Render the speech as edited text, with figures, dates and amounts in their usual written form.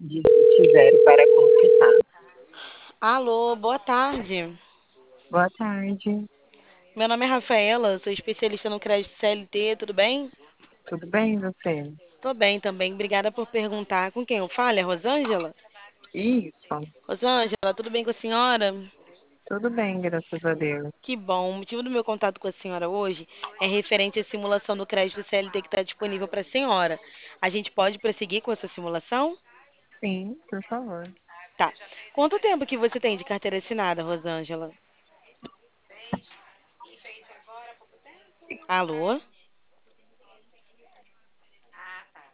Digite zero para consultar. Alô, boa tarde. Boa tarde. Meu nome é Rafaela, sou especialista no crédito CLT, tudo bem? Tudo bem, você? Tô bem também, obrigada por perguntar. Com quem eu falo? É Rosângela? Isso. Rosângela, tudo bem com a senhora? Tudo bem, graças a Deus. Que bom. O motivo do meu contato com a senhora hoje é referente à simulação do crédito CLT que está disponível para a senhora. A gente pode prosseguir com essa simulação? Sim, por favor. Tá. Quanto tempo que você tem de carteira assinada, Rosângela? Alô?